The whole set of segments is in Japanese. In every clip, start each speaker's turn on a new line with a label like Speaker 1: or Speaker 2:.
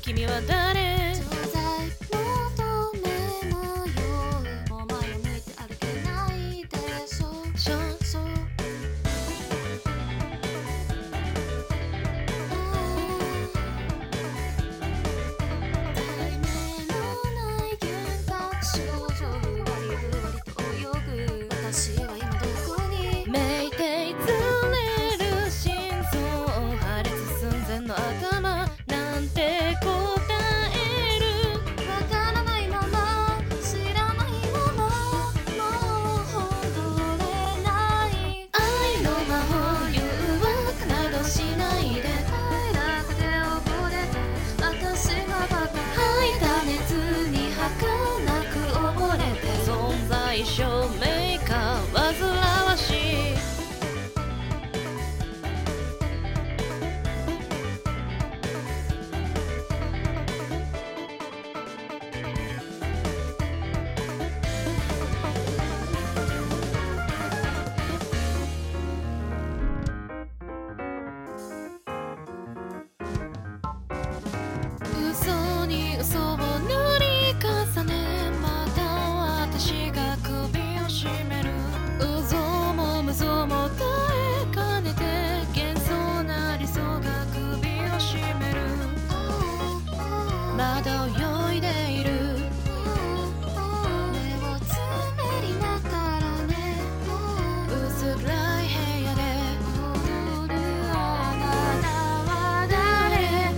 Speaker 1: 君は誰？
Speaker 2: 常在求め迷うもう前を向いて歩けないでしょそう題名のない幻覚症状ふわりふわりと泳ぐ私は今どこに
Speaker 1: めいていずれる心臓破裂寸前の頭なんて答える
Speaker 2: わからないまま知らないままもう戻れない
Speaker 1: 愛の魔法誘惑などしないで
Speaker 2: 快楽で溺れて私がバカ
Speaker 1: 吐いた熱に儚く溺れて存在証明か煩わしい嘘に嘘を塗り重ねまた私が首を絞めるうぞも無ぞも耐えかねて幻想な理想が首を絞めるまだ泳いでいる
Speaker 2: 目をつめりながらね
Speaker 1: 薄暗い部屋で
Speaker 2: 踊るあなたは誰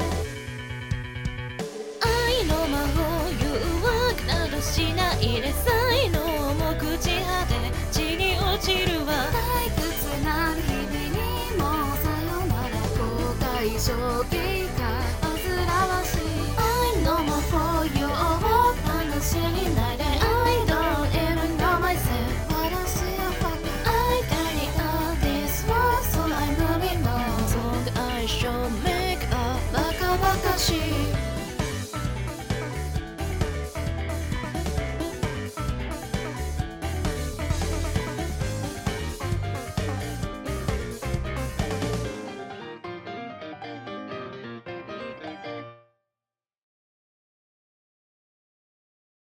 Speaker 1: 愛の魔法誘惑などしないでさ